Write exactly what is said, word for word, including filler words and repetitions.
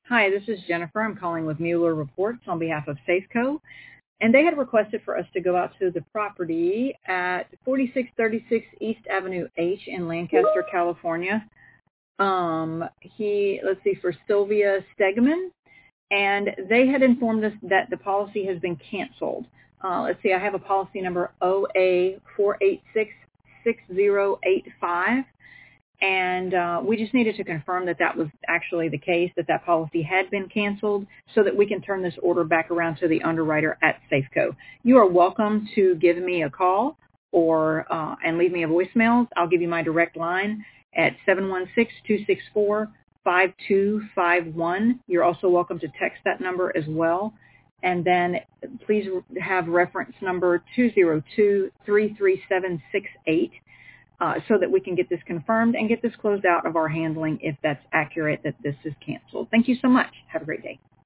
Hi, this is Jennifer. I'm calling with Mueller Reports on behalf of Safeco. And they had requested for us to go out to the property at forty-six thirty-six East Avenue H in Lancaster, California. Um, he, let's see, for Sylvia Stegman. And they had informed us that the policy has been canceled. Uh, let's see, I have a policy number O A four eight six six zero eight five. And uh, we just needed to confirm that that was actually the case, that that policy had been canceled so that we can turn this order back around to the underwriter at Safeco. You are welcome to give me a call or uh, and leave me a voicemail. I'll give you my direct line at seven one six, two six four, five two five one. You're also welcome to text that number as well. And then please have reference number two zero two, three three seven six eight. Uh, so that we can get this confirmed and get this closed out of our handling if that's accurate that this is canceled. Thank you so much. Have a great day.